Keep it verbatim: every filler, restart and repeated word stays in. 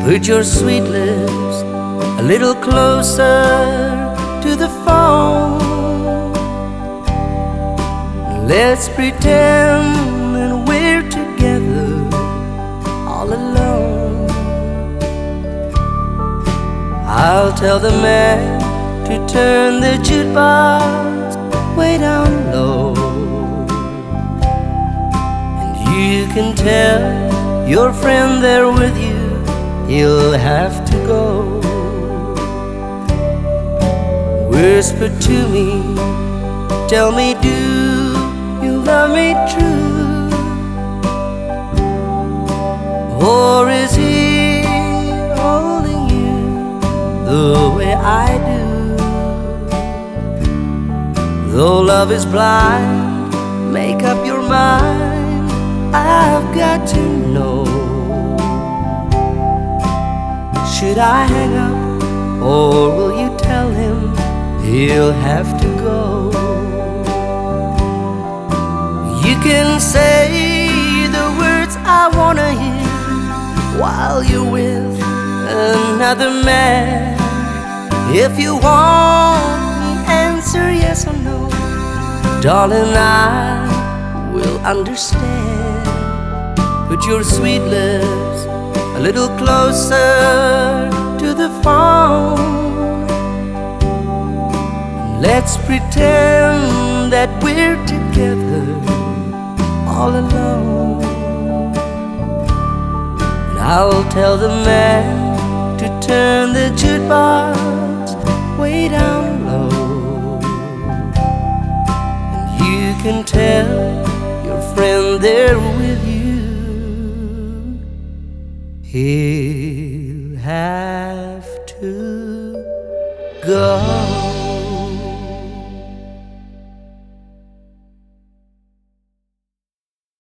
Put your sweet lips a little closer to the phone. Let's pretend that we're together all alone. I'll tell the man to turn the jukebox way down low, and you can tell your friend there with you he'll have to go. Whisper to me, tell me, do you love me true? Or is he holding you the way I do? Though love is blind, make up your mind, I've got to know. Should I hang up, or will you tell him he'll have to go? You can say the words I wanna hear while you're with another man. If you want me, answer yes or no, darling, I will understand. Put your sweet lips a little closer to the phone. Let's pretend that we're together all alone. And I'll tell the man to turn the jukebox way down low, and you can tell your friend there with you he'll have to go.